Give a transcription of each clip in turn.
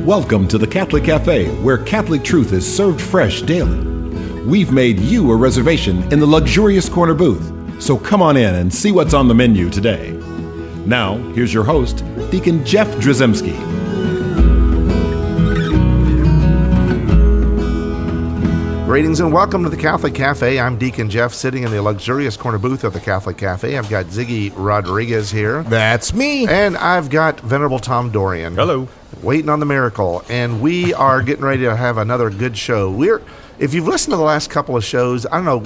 Welcome to the Catholic Cafe, where Catholic truth is served fresh daily. We've made you a reservation in the luxurious corner booth, so come on in and see what's on the menu today. Now, here's your host, Deacon Jeff Drzymski. Greetings and welcome to the Catholic Cafe. I'm Deacon Jeff, sitting in the luxurious corner booth of the Catholic Cafe. I've got Ziggy Rodriguez here. That's me. And I've got Venerable Tom Dorian. Hello. Waiting on the miracle. And we are getting ready to have another good show. If you've listened to the last couple of shows, I don't know,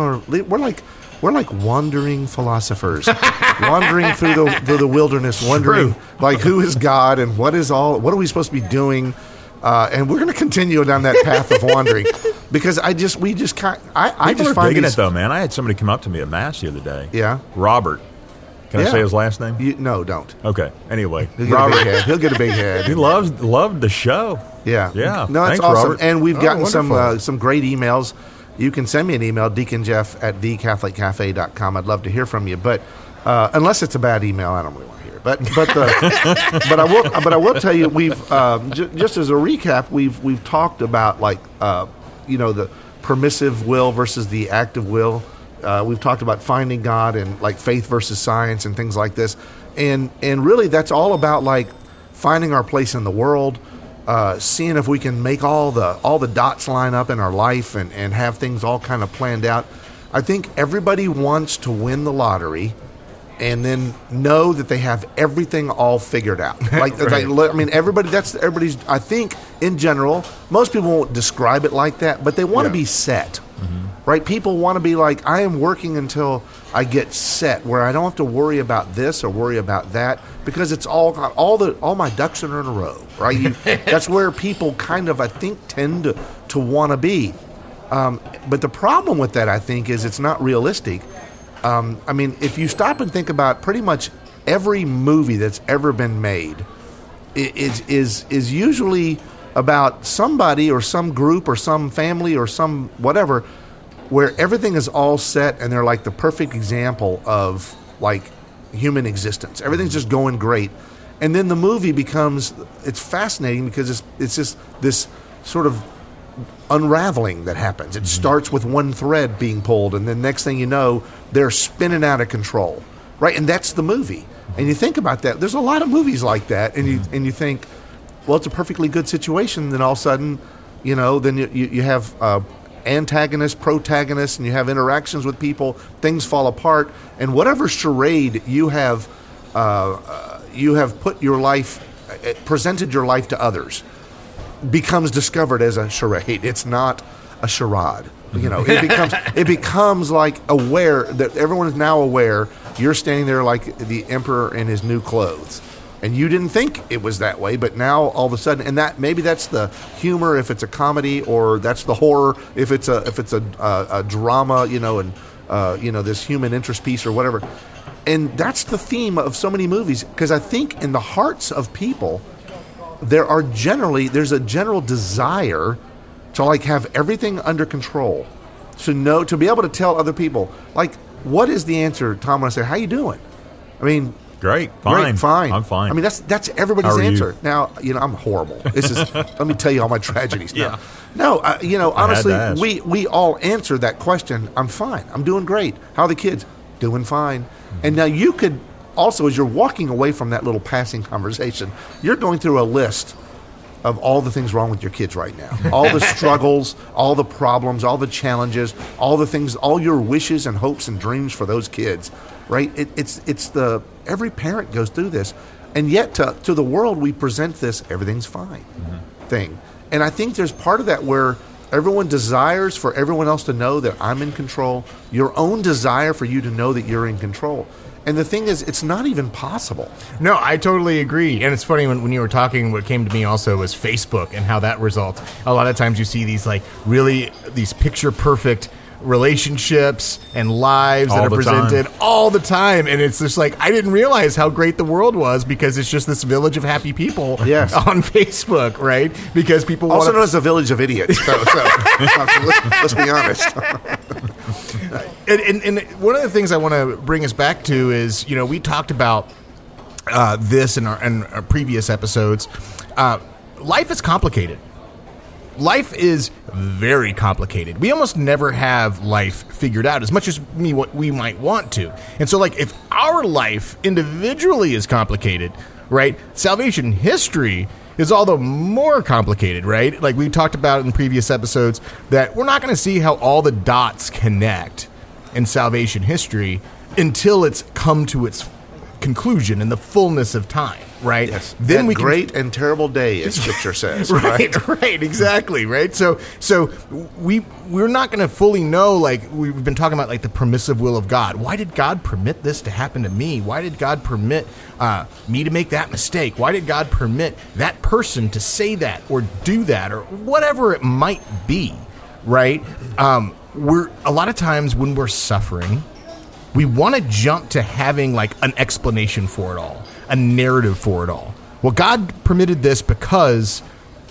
we're like wandering philosophers, wandering through the wilderness, wondering like who is God and what are we supposed to be doing? And we're going to continue down that path of wandering because I just find digging it though, man. I had somebody come up to me at Mass the other day. Yeah, Robert. Can I say his last name? No, don't. Okay. Anyway, Robert. He'll get a big head. He loved the show. Yeah. Yeah. No, that's Thanks, awesome. Robert. And we've gotten wonderful. some great emails. You can send me an email, deaconjeff@thecatholiccafe.com. I'd love to hear from you, but unless it's a bad email, I don't really want to hear it. But I will tell you, we've just as a recap, we've talked about the permissive will versus the active will. We've talked about finding God and like faith versus science and things like this, and really that's all about like finding our place in the world, seeing if we can make all the dots line up in our life and have things all kind of planned out. I think everybody wants to win the lottery and then know that they have everything all figured out. Right. Everybody's. I think in general, most people won't describe it like that, but they want to be set. Mm-hmm. Right? People want to be like, I am working until I get set, where I don't have to worry about this or worry about that, because it's all my ducks are in a row. Right? That's where people kind of, I think, tend to want to be. But the problem with that, I think, is it's not realistic. If you stop and think about pretty much every movie that's ever been made, is usually about somebody or some group or some family or some whatever, where everything is all set and they're like the perfect example of like human existence. Everything's just going great. And then the movie it's fascinating because it's just this sort of unraveling that happens. It starts with one thread being pulled, and then next thing you know, they're spinning out of control, right? And that's the movie. And you think about that. There's a lot of movies like that, and you think, well, it's a perfectly good situation. Then all of a sudden, then you have antagonists, protagonists, and you have interactions with people. Things fall apart, and whatever charade you have put your life, presented your life to others, becomes discovered as a charade. It's not a charade. It becomes like aware that everyone is now aware you're standing there like the emperor in his new clothes, and you didn't think it was that way, but now all of a sudden, and that maybe that's the humor if it's a comedy, or that's the horror if it's a drama, and this human interest piece or whatever. And that's the theme of so many movies, because I think in the hearts of people, there's a general desire to like have everything under control, to be able to tell other people, like, what is the answer, Tom, when I say, how you doing? I mean, Great, fine. I'm fine. I mean, that's everybody's answer. Now, I'm horrible. Let me tell you all my tragedies. Yeah. Honestly, we all answer that question. I'm fine. I'm doing great. How are the kids? Doing fine. Mm-hmm. And now you could also, as you're walking away from that little passing conversation, you're going through a list of all the things wrong with your kids right now. All the struggles, all the problems, all the challenges, all the things, all your wishes and hopes and dreams for those kids, right? Every parent goes through this. And yet to the world, we present this everything's fine thing. And I think there's part of that where everyone desires for everyone else to know that I'm in control, your own desire for you to know that you're in control. And the thing is, it's not even possible. No, I totally agree. And it's funny, when you were talking, what came to me also was Facebook and how that results. A lot of times you see these these picture-perfect relationships and lives that are presented all the time, and it's just like, I didn't realize how great the world was because it's just this village of happy people on Facebook, right? Because people also known as a village of idiots. So let's be honest. And one of the things I want to bring us back to is, we talked about this in our previous episodes. life is complicated. Life is very complicated. We almost never have life figured out as much as what we might want to. And so, like, if our life individually is complicated, right, salvation history is all the more complicated, right? Like we talked about in previous episodes, that we're not going to see how all the dots connect in salvation history until it's come to its conclusion in the fullness of time, right? Yes. Then we great and terrible day, as Scripture says. right, exactly, right. So we're not going to fully know. Like we've been talking about, like the permissive will of God. Why did God permit this to happen to me? Why did God permit me to make that mistake? Why did God permit that person to say that or do that or whatever it might be? Right. We're a lot of times when we're suffering, we want to jump to having like an explanation for it all, a narrative for it all. Well, God permitted this because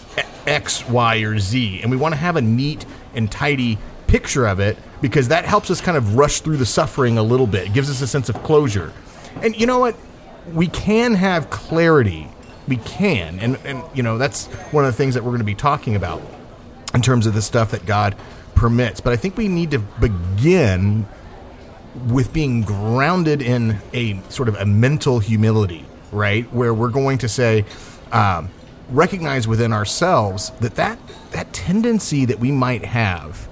X, Y, or Z, and we want to have a neat and tidy picture of it because that helps us kind of rush through the suffering a little bit. It gives us a sense of closure. And you know what? We can have clarity. We can. And you know, that's one of the things that we're going to be talking about in terms of the stuff that God permits. But I think we need to begin with being grounded in a sort of a mental humility, right? Where we're going to say, recognize within ourselves that tendency that we might have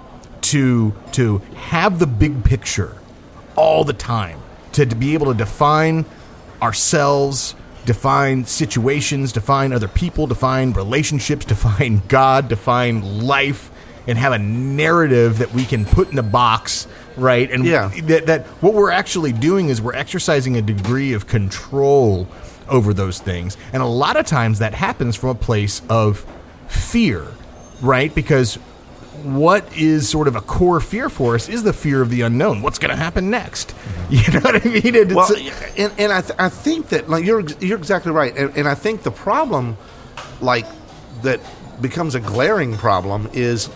to have the big picture all the time, to be able to define ourselves, define situations, define other people, define relationships, define God, define life, and have a narrative that we can put in a box, right? And that what we're actually doing is we're exercising a degree of control over those things. And a lot of times that happens from a place of fear, right? Because what is sort of a core fear for us is the fear of the unknown. What's going to happen next? You know what I mean? I think that, like, you're exactly right. And I think the problem, like, that becomes a glaring problem is,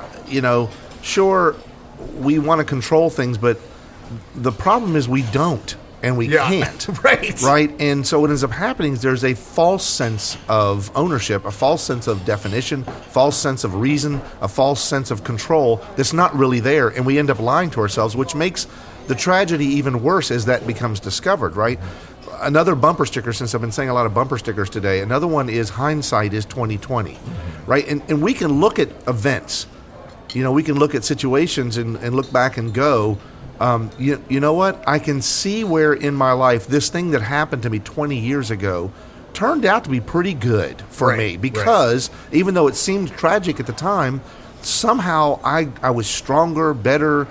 sure, we want to control things, but the problem is we don't, and we can't. Right? And so what ends up happening is there's a false sense of ownership, a false sense of definition, false sense of reason, a false sense of control that's not really there, and we end up lying to ourselves, which makes the tragedy even worse as that becomes discovered, right? Another bumper sticker, since I've been saying a lot of bumper stickers today, another one is hindsight is 20/20, right? And we can look at events. We can look at situations and look back and go, you know what? I can see where in my life this thing that happened to me 20 years ago turned out to be pretty good for me because even though it seemed tragic at the time, somehow I was stronger, better.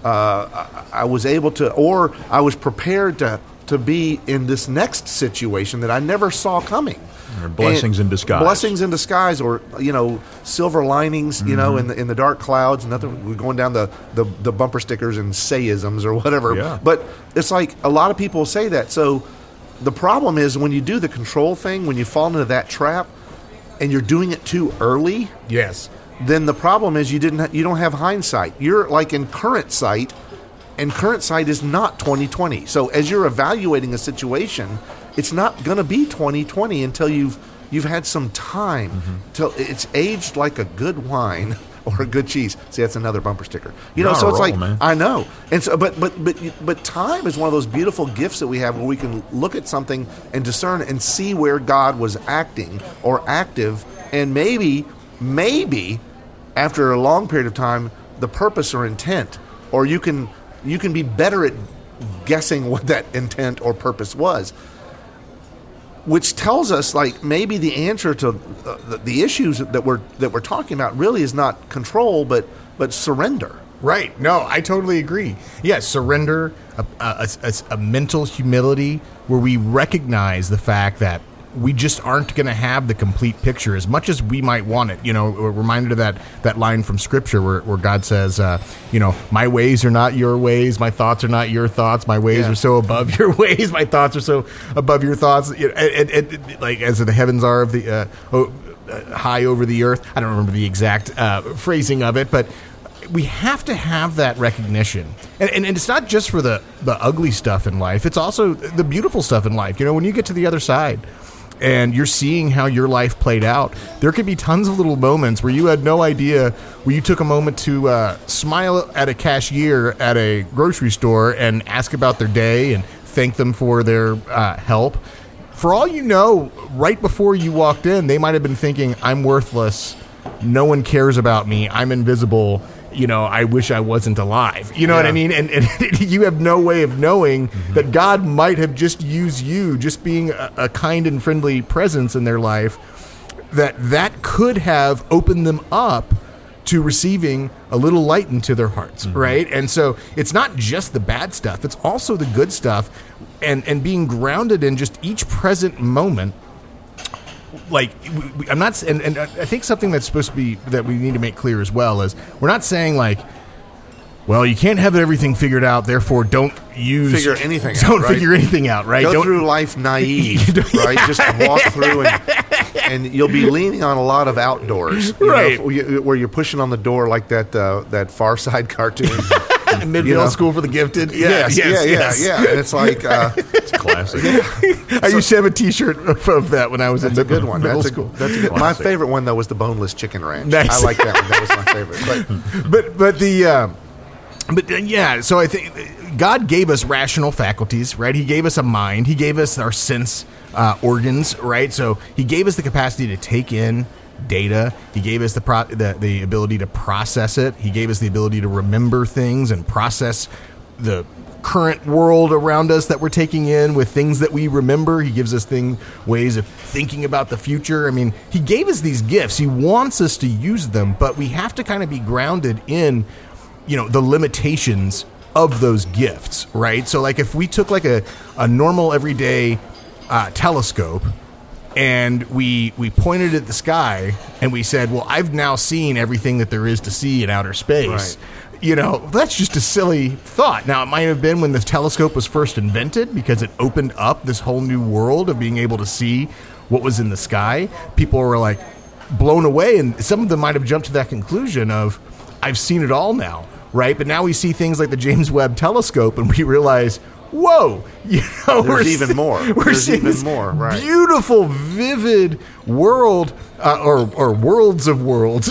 I was able to, or I was prepared to be in this next situation that I never saw coming. Or blessings in disguise. Blessings in disguise, or silver linings, in the dark clouds. We're going down the bumper stickers and sayisms or whatever. Yeah. But it's like a lot of people say that. So the problem is when you do the control thing, when you fall into that trap, and you're doing it too early. Yes. Then the problem is you don't have hindsight. You're like in current sight, and current sight is not 20/20. So as you're evaluating a situation, it's not going to be 20/20 until you've had some time till it's aged like a good wine or a good cheese. See, that's another bumper sticker. So it's like, man. I know. And so, but time is one of those beautiful gifts that we have where we can look at something and discern and see where God was acting or active, and maybe after a long period of time, the purpose or intent, or you can be better at guessing what that intent or purpose was, which tells us, like, maybe the answer to the issues that we're talking about really is not control, but surrender. Right. No, I totally agree. Yeah, surrender, a mental humility where we recognize the fact that we just aren't going to have the complete picture as much as we might want it. We're reminded of that line from Scripture where God says, my ways are not your ways, my thoughts are not your thoughts, my ways are so above your ways, my thoughts are so above your thoughts. Like as the heavens are of the high over the earth. I don't remember the exact phrasing of it, but we have to have that recognition. And it's not just for the ugly stuff in life. It's also the beautiful stuff in life. When you get to the other side, and you're seeing how your life played out. There could be tons of little moments where you had no idea, where you took a moment to smile at a cashier at a grocery store and ask about their day and thank them for their help. For all you know, right before you walked in, they might have been thinking, I'm worthless, no one cares about me, I'm invisible, I wish I wasn't alive. You know what I mean? And you have no way of knowing that God might have just used you, just being a kind and friendly presence in their life, that could have opened them up to receiving a little light into their hearts, right? And so it's not just the bad stuff, it's also the good stuff, and being grounded in just each present moment. Like, I'm not, and I think something that's supposed to be, that we need to make clear as well, is we're not saying like, well, you can't have everything figured out, therefore don't figure anything out, right? Go through life naive, right? Just walk through and you'll be leaning on a lot of outdoors, right? Where you're pushing on the door like that Far Side cartoon. Midvale School for the Gifted. Yes. And it's like it's classic. I used to have a T-shirt of that when I was in good one. Middle school. That's a good. My favorite one though was the Boneless Chicken Ranch. Nice. I like that one. That was my favorite. But so I think God gave us rational faculties, right? He gave us a mind. He gave us our sense organs, right? So He gave us the capacity to take in data. He gave us the ability to process it. He gave us the ability to remember things and process the current world around us that we're taking in with things that we remember. He gives us ways of thinking about the future. I mean, He gave us these gifts. He wants us to use them, but we have to kind of be grounded in, the limitations of those gifts, right? So like if we took like a normal everyday telescope and we pointed at the sky and we said, well, I've now seen everything that there is to see in outer space. Right. That's just a silly thought. Now, it might have been when the telescope was first invented because it opened up this whole new world of being able to see what was in the sky. People were like blown away, and some of them might have jumped to that conclusion of, I've seen it all now, right? But now we see things like the James Webb Telescope and we realize, whoa, there's even more. There's even more, right? Beautiful, vivid world, or worlds of worlds,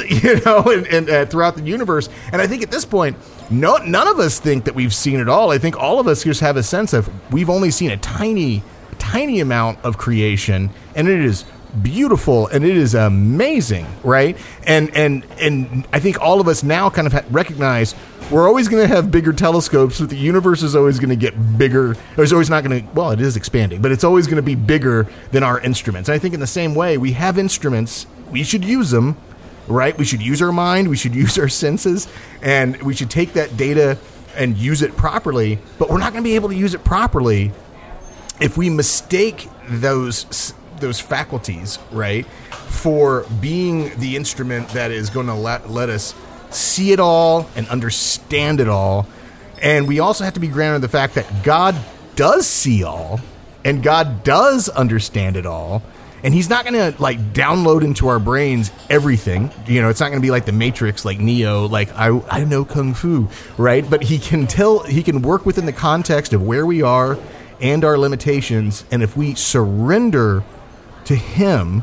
and throughout the universe. And I think at this point, none of us think that we've seen it all. I think all of us just have a sense of we've only seen a tiny amount of creation, and it is beautiful and it is amazing, right? And I think all of us now kind of recognize we're always going to have bigger telescopes, but the universe is always going to get bigger. It's always not going to, well, it is expanding, but it's always going to be bigger than our instruments. And I think in the same way, we have instruments, we should use them, right? We should use our mind, we should use our senses, and we should take that data and use it properly, but we're not going to be able to use it properly if we mistake those faculties, right, for being the instrument that is going to let us see it all and understand it all. And we also have to be grounded in the fact that God does see all and God does understand it all. And He's not going to like download into our brains everything. It's not going to be like the Matrix, like Neo, like I know Kung Fu, right? But He can work within the context of where we are and our limitations. And if we surrender to Him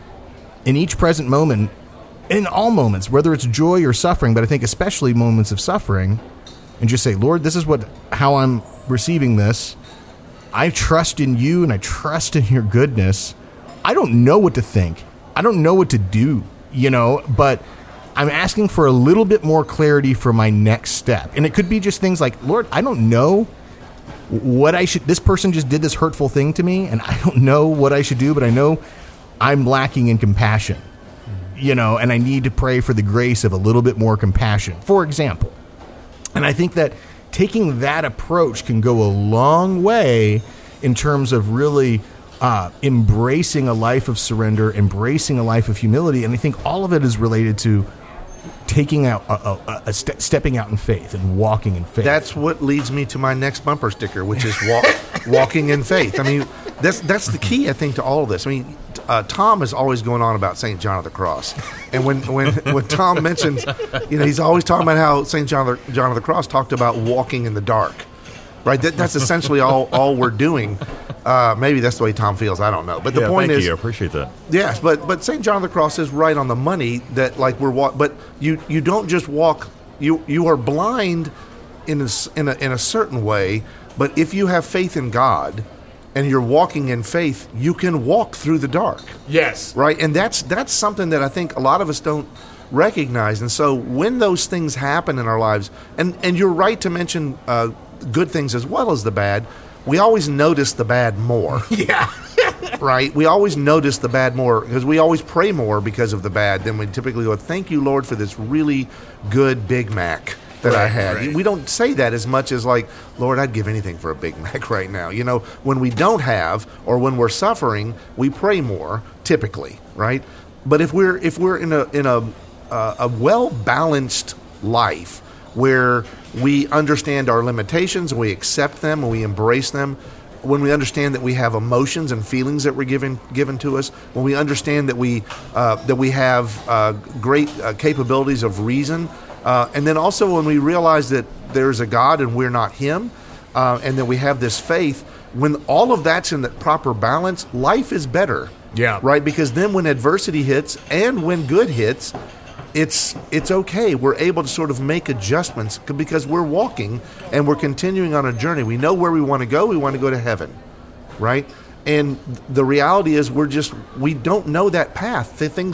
in each present moment, in all moments, whether it's joy or suffering, but I think especially moments of suffering, and just say, Lord, this is how I'm receiving this. I trust in You and I trust in Your goodness. I don't know what to think. I don't know what to do, but I'm asking for a little bit more clarity for my next step. And it could be just things like, Lord, I don't know what I should, this person just did this hurtful thing to me, and I don't know what I should do, but I know I'm lacking in compassion, and I need to pray for the grace of a little bit more compassion, for example. And I think that taking that approach can go a long way in terms of really embracing a life of surrender, embracing a life of humility. And I think all of it is related to taking out stepping out in faith and walking in faith. That's what leads me to my next bumper sticker, which is walking in faith. I mean, that's the key, I think, to all of this. I mean, Tom is always going on about St. John of the Cross, and when Tom mentions, he's always talking about how St. John of the Cross talked about walking in the dark, right? That's essentially all we're doing. Maybe that's the way Tom feels. I don't know. But the point thank is, you. I appreciate that. yes. But St. John of the Cross is right on the money that like but you don't just walk. You are blind in a certain way. But if you have faith in God, and you're walking in faith, you can walk through the dark. Yes. Right? And that's something that I think a lot of us don't recognize. And so when those things happen in our lives, and you're right to mention good things as well as the bad, we always notice the bad more. Yeah. Right? We always notice the bad more because we always pray more because of the bad than we typically go, thank you, Lord, for this really good Big Mac that I had. Right. We don't say that as much as like, Lord, I'd give anything for a Big Mac right now. You know, when we don't have or when we're suffering, we pray more typically, right? But if we're in a well-balanced life where we understand our limitations and we accept them and we embrace them, when we understand that we have emotions and feelings that were given to us, when we understand that we have great capabilities of reason, and then also when we realize that there's a God and we're not Him, and that we have this faith, when all of that's in the proper balance, life is better. Yeah. Right? Because then when adversity hits and when good hits, it's okay. We're able to sort of make adjustments because we're walking and we're continuing on a journey. We know where we want to go. We want to go to heaven. Right? And the reality is we don't know that path.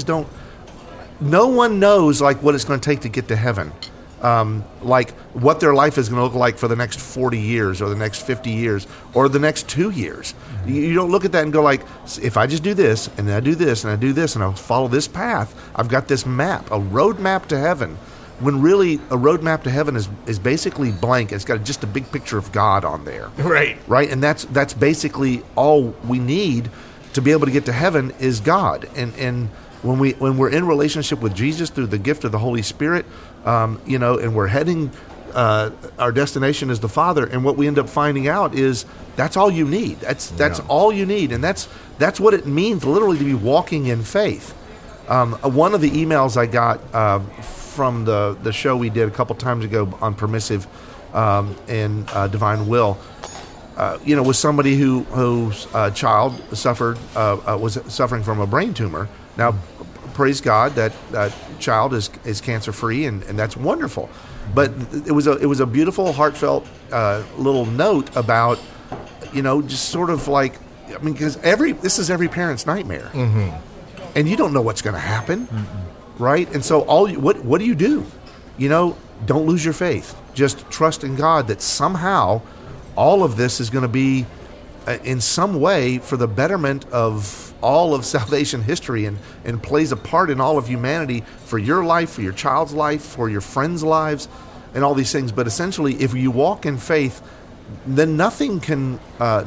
No one knows like what it's going to take to get to heaven, like what their life is going to look like for the next 40 years or the next 50 years or the next 2 years. You don't look at that and go like, if I just do this and then I do this and I do this and I'll follow this path, I've got this map, a road map to heaven. When really a road map to heaven is basically blank. It's got just a big picture of God on there. Right. Right. And that's basically all we need to be able to get to heaven is God. And when we're in relationship with Jesus through the gift of the Holy Spirit, and we're heading, our destination is the Father, and what we end up finding out is that's all you need. That's all you need, and that's what it means literally to be walking in faith. One of the emails I got from the show we did a couple times ago on permissive and divine will, was somebody whose child was suffering from a brain tumor. Now, praise God that child is cancer free, and that's wonderful. But it was a beautiful, heartfelt little note about, just sort of like, I mean, because this is every parent's nightmare, and you don't know what's going to happen, right? And so what do you do? Don't lose your faith. Just trust in God that somehow all of this is going to be in some way for the betterment of all of salvation history and plays a part in all of humanity for your life, for your child's life, for your friends' lives, and all these things. But essentially, if you walk in faith, then nothing can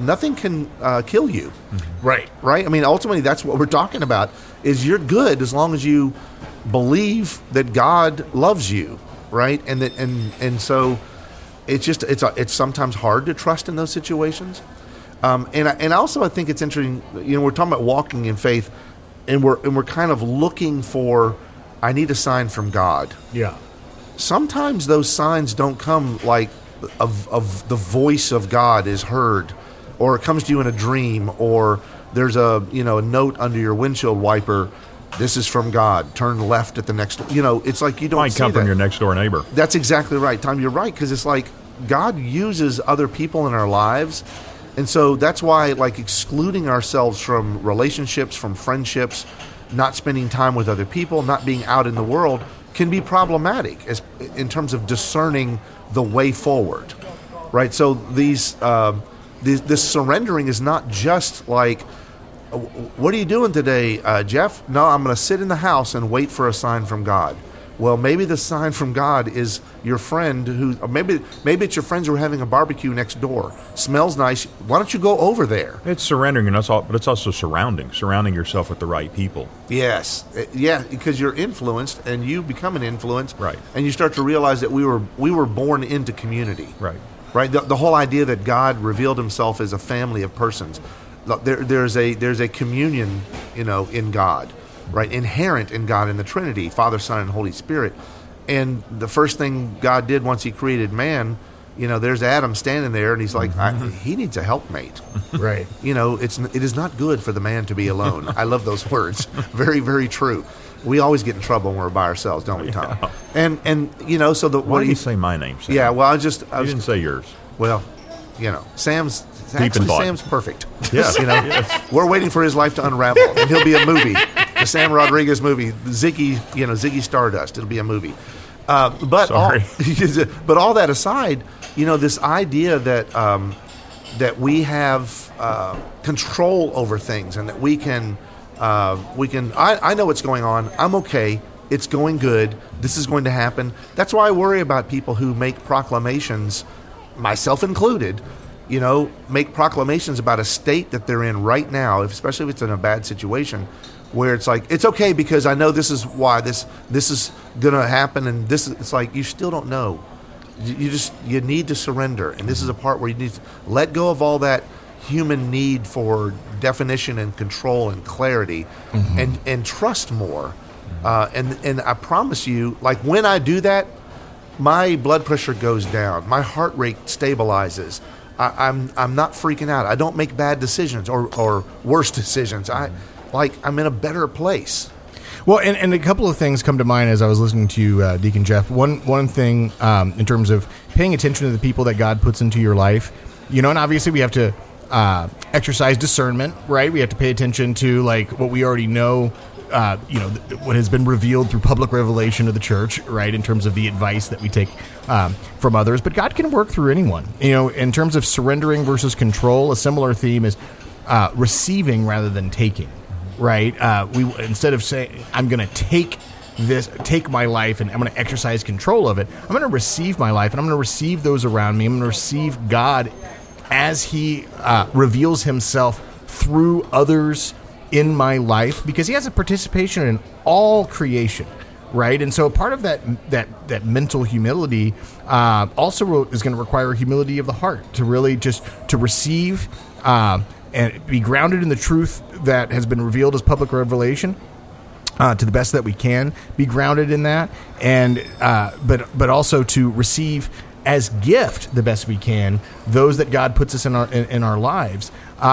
kill you. Right. Right? I mean, ultimately, that's what we're talking about, is you're good as long as you believe that God loves you, right? And so it's sometimes hard to trust in those situations. And also I think it's interesting, we're talking about walking in faith, and we're kind of looking for, I need a sign from God. Yeah. Sometimes those signs don't come like of the voice of God is heard, or it comes to you in a dream, or there's a note under your windshield wiper. This is from God. Turn left at the next. It's like you don't. Might come from your next door neighbor. That's exactly right, Tom. You're right, because it's like God uses other people in our lives. And so that's why, like, excluding ourselves from relationships, from friendships, not spending time with other people, not being out in the world can be problematic in terms of discerning the way forward, right? So this surrendering is not just like, what are you doing today, Jeff? No, I'm going to sit in the house and wait for a sign from God. Well, maybe the sign from God is your friend or maybe it's your friends who are having a barbecue next door. Smells nice. Why don't you go over there? It's surrendering, but it's also surrounding yourself with the right people. Yes, yeah, because you're influenced, and you become an influence, right? And you start to realize that we were born into community, right? Right. The whole idea that God revealed Himself as a family of persons. There's a communion, in God. Right, inherent in God, in the Trinity, Father, Son, and Holy Spirit. And the first thing God did once He created man, there's Adam standing there, and he's like, he needs a helpmate. Right. It is not good for the man to be alone. I love those words. Very, very true. We always get in trouble when we're by ourselves, don't we, Tom? And so why do you say my name, Sam? Yeah, well, I didn't say yours. Well, Sam's perfect. Yes. We're waiting for his life to unravel, and he'll be a movie. The Sam Rodriguez movie, Ziggy Stardust. It'll be a movie. But all that aside, this idea that we have control over things, and that we can. I know what's going on. I'm okay. It's going good. This is going to happen. That's why I worry about people who make proclamations, myself included, make proclamations about a state that they're in right now, especially if it's in a bad situation, where it's like, it's okay because I know this is why this is going to happen, and it's like, you still don't know. You need to surrender, and this is a part where you need to let go of all that human need for definition and control and clarity, and trust more. And I promise you, like, when I do that, my blood pressure goes down, my heart rate stabilizes. I'm not freaking out. I don't make bad decisions or worse decisions. I'm in a better place. Well, and a couple of things come to mind as I was listening to you, Deacon Jeff. One thing in terms of paying attention to the people that God puts into your life, and obviously we have to exercise discernment, right? We have to pay attention to like what we already know, what has been revealed through public revelation of the church, right? In terms of the advice that we take from others, but God can work through anyone. In terms of surrendering versus control, a similar theme is receiving rather than taking, right? We instead of saying I'm going to take my life and I'm going to exercise control of it, I'm going to receive my life and I'm going to receive those around me. I'm going to receive God as He reveals Himself through others in my life, because He has a participation in all creation, right? And so part of that mental humility also is going to require humility of the heart to really just to receive and be grounded in the truth that has been revealed as public revelation. To the best that we can, be grounded in that, and but also to receive as gift the best we can those that God puts us in our lives,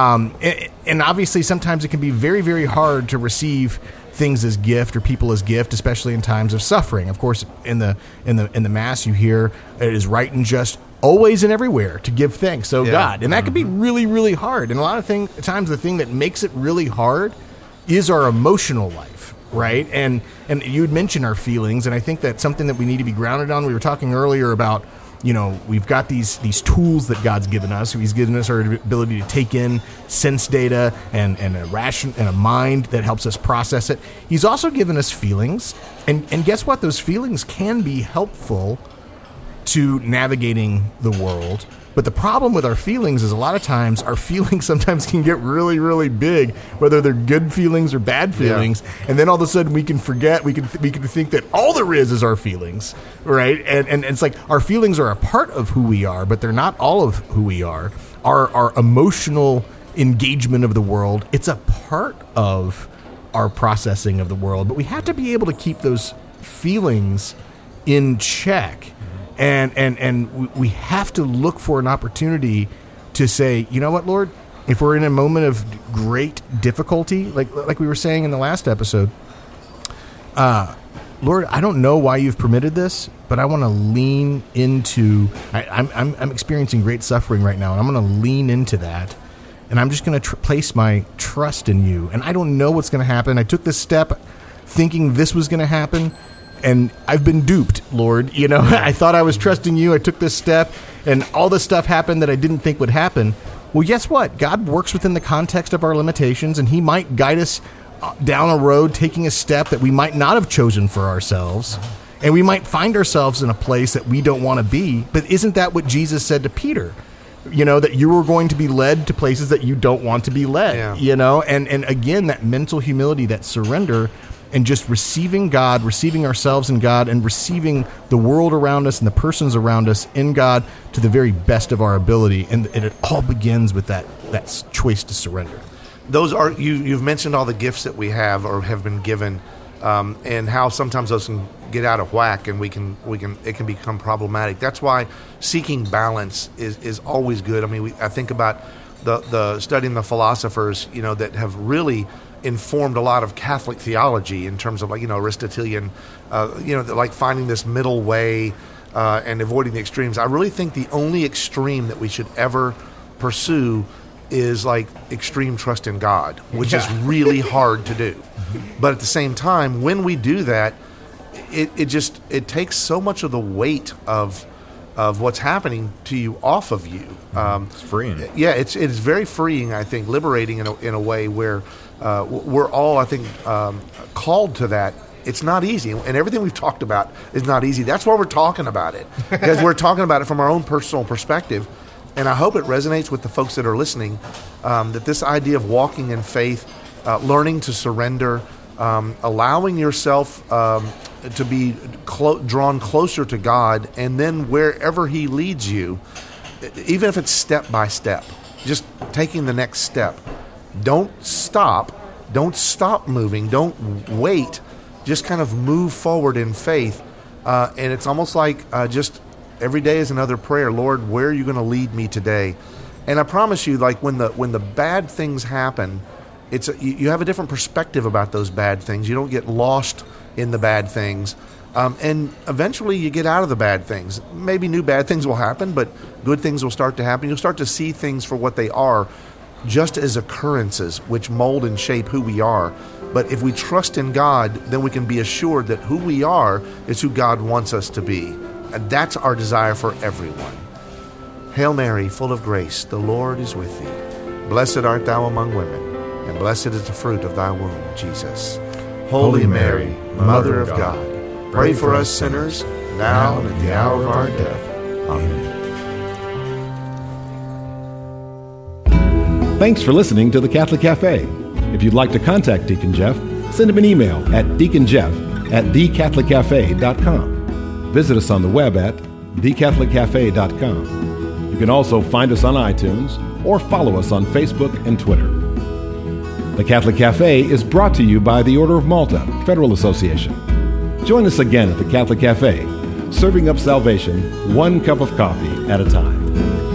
and obviously sometimes it can be very, very hard to receive things as gift or people as gift, especially in times of suffering. Of course, in the Mass you hear it is right and just always and everywhere to give thanks, God, and that can be really, really hard. And a lot of times the thing that makes it really hard is our emotional life. Right, and you had mentioned our feelings, and I think that's something that we need to be grounded on. We were talking earlier about, we've got these tools that God's given us. He's given us our ability to take in sense data and a mind that helps us process it. He's also given us feelings, and guess what? Those feelings can be helpful to navigating the world. But the problem with our feelings is a lot of times our feelings sometimes can get really, really big, whether they're good feelings or bad feelings. Yeah. And then all of a sudden we can forget, we can think that all there is our feelings, right? And it's like our feelings are a part of who we are, but they're not all of who we are. Our emotional engagement of the world, it's a part of our processing of the world, but we have to be able to keep those feelings in check. And we have to look for an opportunity to say, you know what, Lord, if we're in a moment of great difficulty, like we were saying in the last episode, Lord, I don't know why you've permitted this, but I want to lean into. I'm experiencing great suffering right now, and I'm going to lean into that, and I'm just going to place my trust in you. And I don't know what's going to happen. I took this step thinking this was going to happen. And I've been duped, Lord. I thought I was trusting you. I took this step, and all this stuff happened that I didn't think would happen. Well, guess what? God works within the context of our limitations, and He might guide us down a road, taking a step that we might not have chosen for ourselves. And we might find ourselves in a place that we don't want to be. But isn't that what Jesus said to Peter? That you were going to be led to places that you don't want to be led. Yeah. And again, that mental humility, that surrender, and just receiving God, receiving ourselves in God, and receiving the world around us and the persons around us in God to the very best of our ability. And it all begins with that choice to surrender. Those are you've mentioned all the gifts that we have or have been given, and how sometimes those get out of whack, and it can become problematic. That's why seeking balance is always good. I mean, I think about the studying the philosophers, that have really informed a lot of Catholic theology in terms of Aristotelian, like finding this middle way and avoiding the extremes. I really think the only extreme that we should ever pursue is like extreme trust in God, which is really hard to do. But at the same time, when we do that, it takes so much of the weight of what's happening to you off of you. It's freeing. Yeah, it's very freeing. I think liberating in a way where we're all, I think, called to that. It's not easy, and everything we've talked about is not easy. That's why we're talking about it, because we're talking about it from our own personal perspective. And I hope it resonates with the folks that are listening, that this idea of walking in faith, learning to surrender, allowing yourself to be drawn closer to God, and then wherever He leads you, even if it's step by step, just taking the next step. Don't stop moving, don't wait, just kind of move forward in faith. And it's almost like just every day is another prayer. Lord, where are you going to lead me today? And I promise you, like when the bad things happen, you have a different perspective about those bad things. You don't get lost in the bad things. And eventually you get out of the bad things. Maybe new bad things will happen, but good things will start to happen. You'll start to see things for what they are, just as occurrences which mold and shape who we are. But if we trust in God, then we can be assured that who we are is who God wants us to be. And that's our desire for everyone. Hail Mary, full of grace, the Lord is with thee. Blessed art thou among women, and blessed is the fruit of thy womb, Jesus. Holy Mary, Mother of God, pray for us sinners, now and at the hour of our death. Amen. Thanks for listening to the Catholic Cafe. If you'd like to contact Deacon Jeff, send him an email at deaconjeff@thecatholiccafe.com. Visit us on the web at thecatholiccafe.com. You can also find us on iTunes or follow us on Facebook and Twitter. The Catholic Cafe is brought to you by the Order of Malta Federal Association. Join us again at the Catholic Cafe, serving up salvation one cup of coffee at a time.